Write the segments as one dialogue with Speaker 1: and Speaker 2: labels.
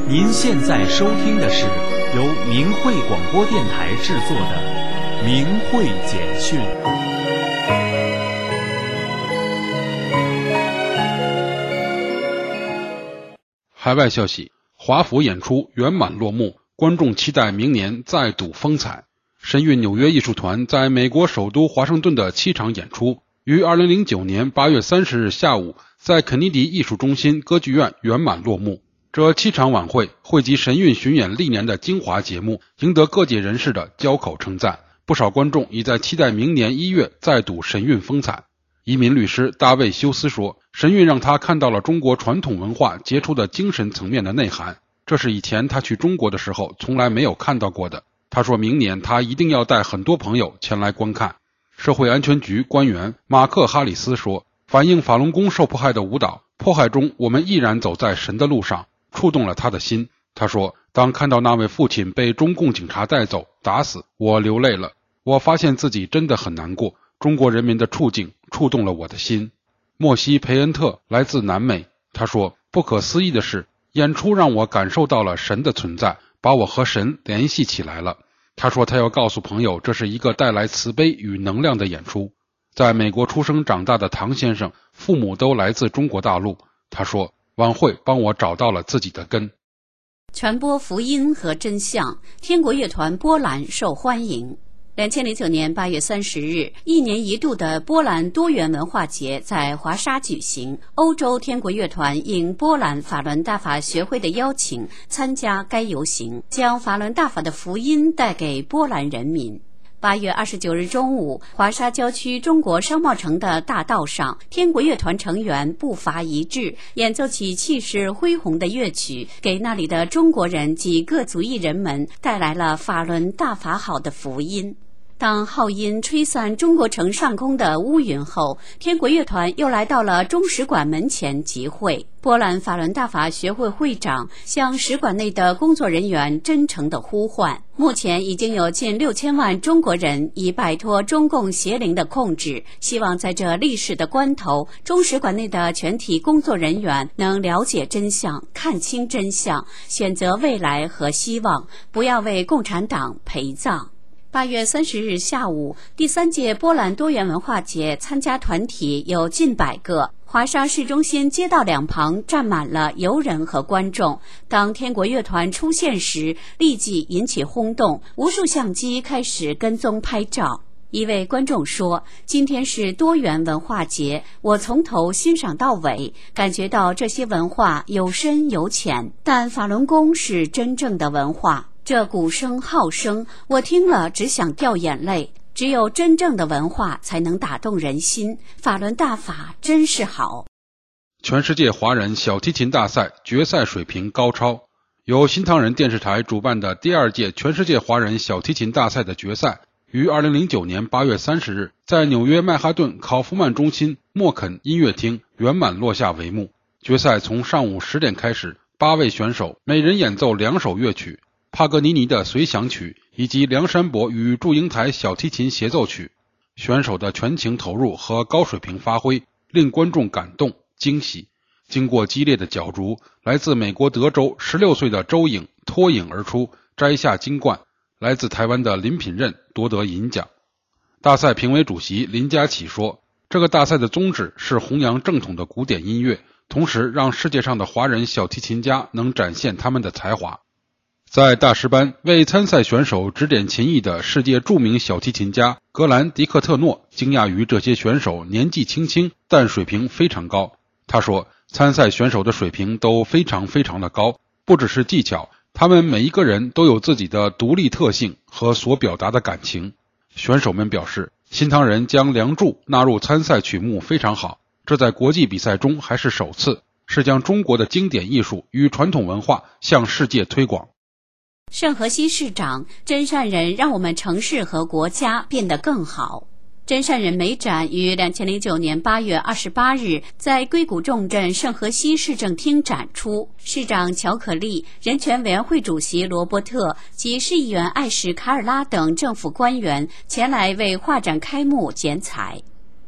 Speaker 1: 您现在收听的是由明慧广播电台制作的《明慧简讯》。
Speaker 2: 海外消息，华府演出圆满落幕，观众期待明年再睹风采。神韵纽约艺术团在美国首都华盛顿的7场演出，于2009年8月30日下午在肯尼迪艺术中心歌剧院圆满落幕。这7场晚会汇集神韵巡演历年的精华节目，赢得各界人士的交口称赞。不少观众已在期待明年1月再睹神韵风采。移民律师大卫·休斯说，神韵让他看到了中国传统文化杰出的精神层面的内涵，这是以前他去中国的时候从来没有看到过的。他说明年他一定要带很多朋友前来观看。社会安全局官员马克·哈里斯说，反映法轮功受迫害的舞蹈，迫害中我们依然走在神的路上，触动了他的心。他说，当看到那位父亲被中共警察带走打死，我流泪了，我发现自己真的很难过，中国人民的处境触动了我的心。莫西·培恩特来自南美，他说，不可思议的是，演出让我感受到了神的存在，把我和神联系起来了。他说他要告诉朋友，这是一个带来慈悲与能量的演出。在美国出生长大的唐先生，父母都来自中国大陆。他说，晚会帮我找到了自己的根。
Speaker 3: 传播福音和真相，天国乐团波兰受欢迎。2009年8月30日，一年一度的波兰多元文化节在华沙举行。欧洲天国乐团应波兰法轮大法学会的邀请，参加该游行，将法轮大法的福音带给波兰人民。8月29日中午，华沙郊区中国商贸城的大道上，天国乐团成员步伐一致，演奏起气势恢宏的乐曲，给那里的中国人及各族裔人们带来了法轮大法好的福音。当号音吹散中国城上空的乌云后，天国乐团又来到了中使馆门前集会。波兰法轮大法学会会长向使馆内的工作人员真诚地呼唤，目前已经有近6000万中国人已摆脱中共邪灵的控制，希望在这历史的关头，中使馆内的全体工作人员能了解真相，看清真相，选择未来和希望，不要为共产党陪葬。8月30日下午，第3届波兰多元文化节参加团体有近100个。华沙市中心街道两旁站满了游人和观众。当天国乐团出现时，立即引起轰动，无数相机开始跟踪拍照。一位观众说，今天是多元文化节，我从头欣赏到尾，感觉到这些文化有深有浅，但法轮功是真正的文化。这鼓声号声，我听了只想掉眼泪。只有真正的文化才能打动人心，法轮大法真是好。
Speaker 2: 全世界华人小提琴大赛决赛水平高超。由新唐人电视台主办的第2届全世界华人小提琴大赛的决赛于2009年8月30日在纽约曼哈顿考夫曼中心莫肯音乐厅圆满落下帷幕。决赛从上午10点开始，8位选手每人演奏2首乐曲，帕格尼尼的随想曲以及梁山伯与祝英台小提琴协奏曲。选手的全情投入和高水平发挥令观众感动惊喜。经过激烈的角逐，来自美国德州16岁的周颖脱颖而出，摘下金冠。来自台湾的林品任夺得银奖。大赛评委主席林佳琪说，这个大赛的宗旨是弘扬正统的古典音乐，同时让世界上的华人小提琴家能展现他们的才华。在大师班为参赛选手指点琴艺的世界著名小提琴家格兰迪克特诺惊讶于这些选手年纪轻轻，但水平非常高。他说，参赛选手的水平都非常的高，不只是技巧，他们每一个人都有自己的独立特性和所表达的感情。选手们表示，新唐人将梁祝纳入参赛曲目非常好，这在国际比赛中还是首次，是将中国的经典艺术与传统文化向世界推广。
Speaker 3: 圣荷西市长，真善人让我们城市和国家变得更好。真善人美展于2009年8月28日在硅谷重镇圣荷西市政厅展出，市长乔可利、人权委员会主席罗伯特及市议员艾什卡尔拉等政府官员前来为画展开幕剪彩。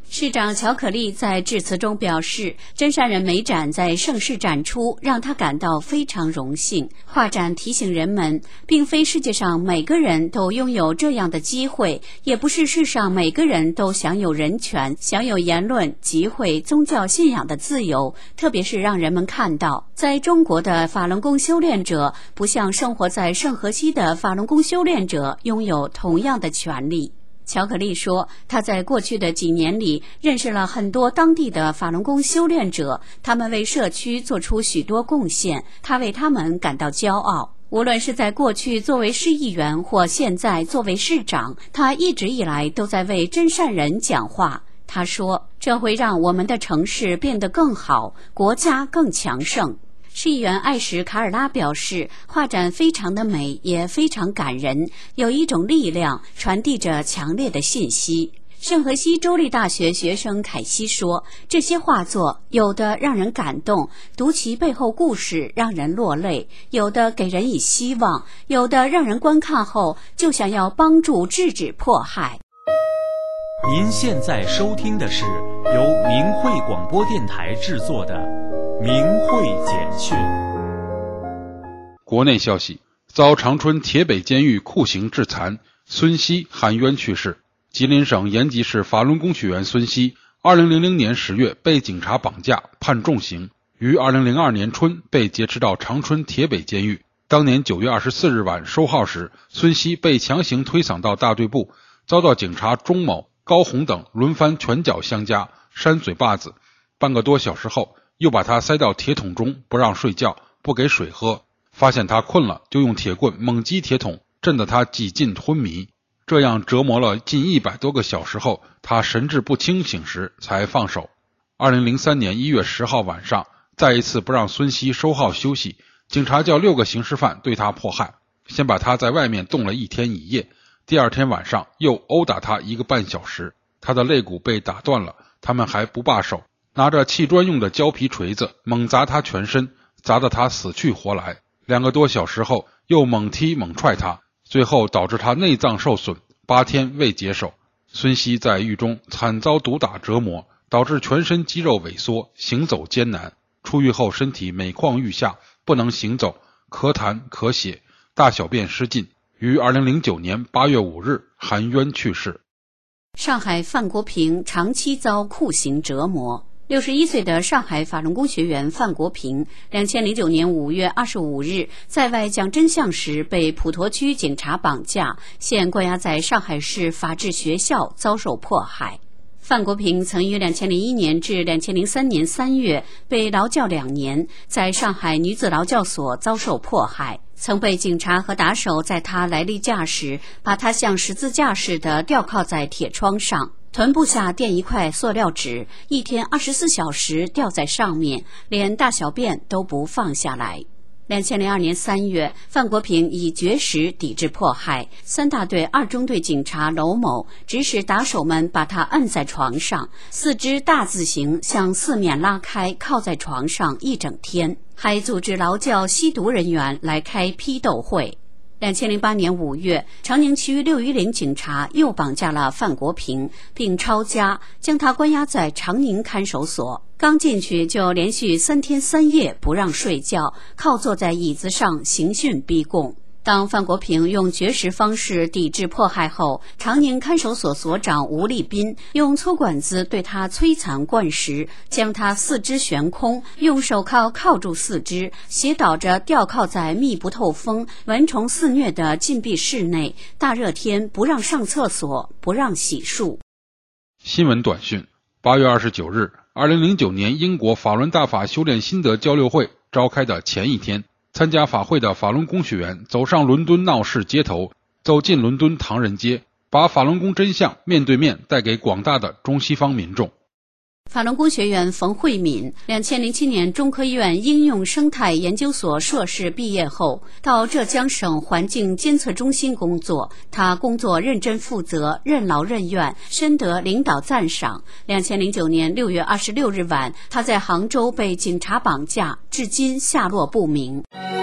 Speaker 3: 市长乔可立在致辞中表示，真善人美展在盛世展出，让他感到非常荣幸。画展提醒人们，并非世界上每个人都拥有这样的机会，也不是世上每个人都享有人权、享有言论、集会、宗教信仰的自由，特别是让人们看到，在中国的法轮功修炼者不像生活在圣荷西的法轮功修炼者拥有同样的权利。乔可立说，他在过去的几年里认识了很多当地的法轮功修炼者，他们为社区做出许多贡献，他为他们感到骄傲。无论是在过去作为市议员或现在作为市长，他一直以来都在为真善人讲话。他说，这会让我们的城市变得更好，国家更强盛。市议员艾什卡尔拉表示，画展非常的美，也非常感人，有一种力量传递着强烈的信息。圣荷西州立大学学生凯西说，这些画作有的让人感动，读其背后故事让人落泪，有的给人以希望，有的让人观看后就想要帮助制止迫害。
Speaker 1: 您现在收听的是由明慧广播电台制作的明慧简讯。
Speaker 2: 国内消息，遭长春铁北监狱酷刑致残，孙熙含冤去世。吉林省延吉市法轮功学员孙熙2000年10月被警察绑架，判重刑，于2002年春被劫持到长春铁北监狱。当年9月24日晚收号时，孙熙被强行推搡到大队部，遭到警察钟某、高红等轮番拳脚相加，扇嘴巴子。半个多小时后，又把他塞到铁桶中，不让睡觉，不给水喝。发现他困了，就用铁棍猛击铁桶，震得他几近昏迷。这样折磨了近100多个小时后，他神志不清醒时才放手。2003年1月10号晚上，再一次不让孙熙收号休息，警察叫6个刑事犯对他迫害，先把他在外面冻了1天1夜，第二天晚上又殴打他1个半小时，他的肋骨被打断了，他们还不罢手，拿着砌砖用的胶皮锤子猛砸他全身，砸得他死去活来。2个多小时后又猛踢猛踹他，最后导致他内脏受损，8天未解手。孙熙在狱中惨遭毒打折磨，导致全身肌肉萎缩，行走艰难。出狱后身体每况愈下，不能行走，咳痰咳血，大小便失禁，于2009年8月5日含冤去世。
Speaker 3: 上海范国平长期遭酷刑折磨。61岁的上海法轮功学员范国平2009年5月25日在外讲真相时被普陀区警察绑架，现关押在上海市法治学校遭受迫害。范国平曾于2001年至2003年3月被劳教2年，在上海女子劳教所遭受迫害，曾被警察和打手在他来例假时把他像十字架似的吊靠在铁窗上，臀部下垫一块塑料纸，一天24小时吊在上面，连大小便都不放下来。2002年3月，范国平以绝食抵制迫害，3大队2中队警察娄某指使打手们把他摁在床上，四肢大字形向四面拉开，靠在床上一整天，还组织劳教吸毒人员来开批斗会。2008年5月，长宁区610警察又绑架了范国平，并抄家，将他关押在长宁看守所。刚进去就连续3天3夜不让睡觉，靠坐在椅子上刑讯逼供。当范国平用绝食方式抵制迫害后，长宁看守所所长吴立斌用粗管子对他摧残灌食，将他四肢悬空，用手铐铐住四肢，斜倒着吊靠在密不透风、蚊虫肆虐的禁闭室内，大热天不让上厕所，不让洗漱。
Speaker 2: 新闻短讯：8月29日，2009年英国法轮大法修炼心得交流会召开的前一天，参加法会的法轮功学员走上伦敦闹市街头，走进伦敦唐人街，把法轮功真相面对面带给广大的中西方民众。
Speaker 3: 法轮功学员冯慧敏2007年中科院应用生态研究所硕士毕业后，到浙江省环境监测中心工作。他工作认真负责，任劳任怨，深得领导赞赏。2009年6月26日晚，他在杭州被警察绑架，至今下落不明。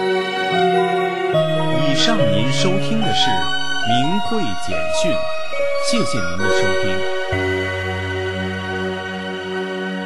Speaker 1: 以上您收听的是明慧简讯，谢谢您的收听。